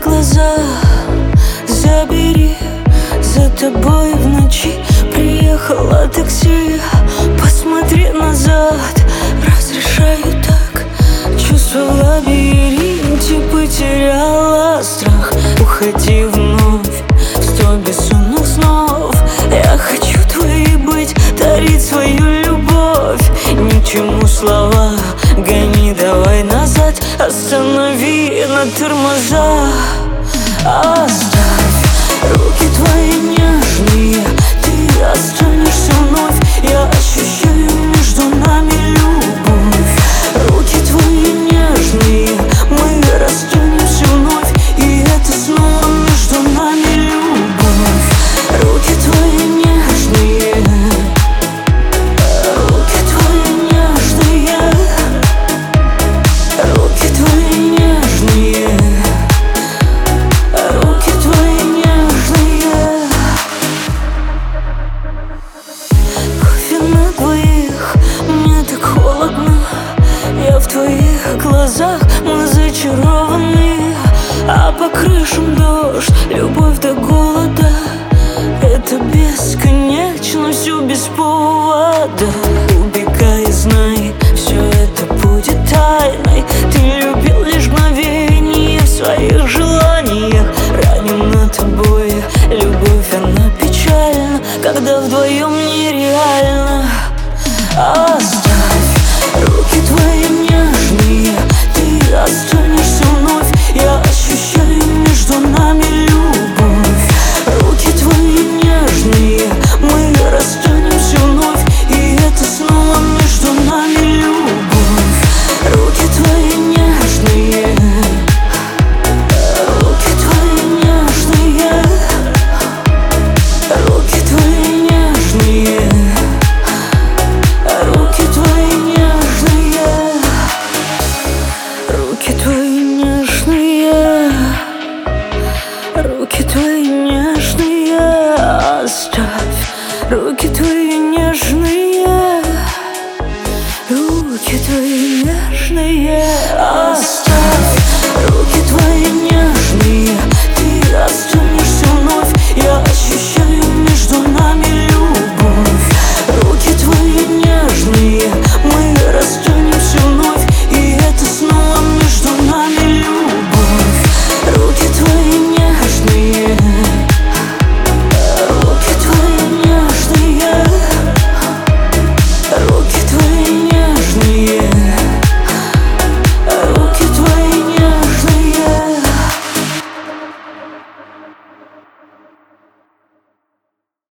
глаза забери, за тобой в ночи приехало такси. Посмотри назад, разрешаю так. Чувства в лабиринте, потеряла страх. Уходи вновь в 100 бессонных снов. Я хочу твоей быть, дарить свою любовь. Ни к чему слова, гони давай назад. Останови на тормоза. Оставь руки твои нежные, ты останешься вновь. Я ощущаю между нами любовь. Руки твои нежные, мы расстанемся вновь. И это снова между нами любовь. Руки твои нежные, руки твои нежные, руки твои нежные, руки твои нежные. Кофе на двоих, мне так холодно. Я в твоих глазах, мы зачарованы. А по крышам дождь, любовь до голода. Это бесконечно, все без повода. Убегай, знай, все это будет тайной. Ты любил лишь мгновение в своих желаниях. Ранена тобой любовь, она печальна, когда вдвоем нереально. Оставь руки твои нежные, ты останешься вновь. Я ощущаю между нами любовь. Руки твои нежные, мы расстанемся вновь. И это снова между нами любовь. Руки твои нежные, руки твои нежные, руки твои нежные, руки твои нежные, руки твои нежные, руки твои нежные. Оставь руки твои нежные, руки твои нежные. Оставь руки твои нежные, ты оставь.